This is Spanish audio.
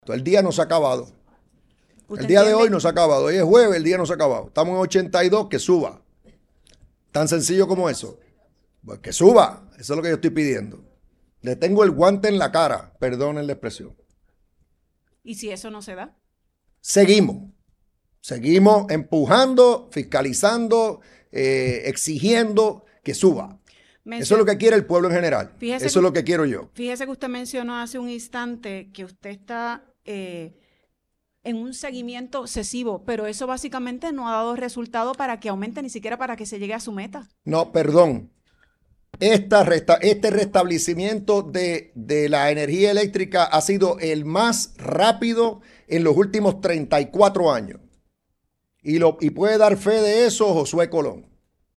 El día no se ha acabado. ¿Usted El día de entiende? hoy no se ha acabado. Hoy es jueves, el día no se ha acabado. Estamos en 82, que suba. Tan sencillo como eso. Pues que suba. Eso es lo que yo estoy pidiendo. Le tengo el guante en la cara. Perdonen la expresión. ¿Y si eso no se da? Seguimos. Seguimos empujando, fiscalizando, exigiendo que suba. Eso es lo que quiere el pueblo en general. Fíjese Eso que, es lo que quiero yo. fíjese que usted mencionó hace un instante que usted está en un seguimiento obsesivo, pero eso básicamente no ha dado resultado para que aumente, ni siquiera para que se llegue a su meta. No, perdón. Este restablecimiento de la energía eléctrica ha sido el más rápido en los últimos 34 años. Y puede dar fe de eso Josué Colón.